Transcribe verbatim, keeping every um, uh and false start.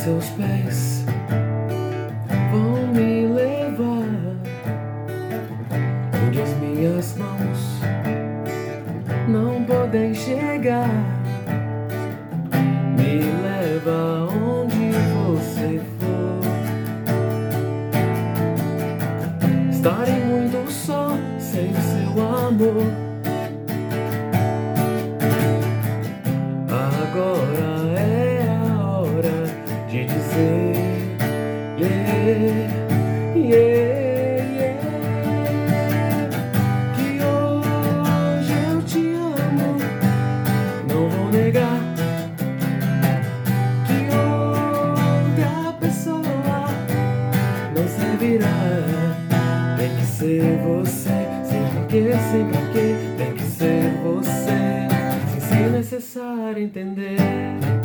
seus pés vão me levar onde as minhas mãos não podem chegar. Me leva onde você for. Estarei muito só sem o seu amor. Agora é a hora de dizer yeah, yeah, yeah, que hoje eu te amo. Não vou negar que outra pessoa não servirá. Tem que ser você, sempre que, sempre que tem que ser você, sem ser necessário entender.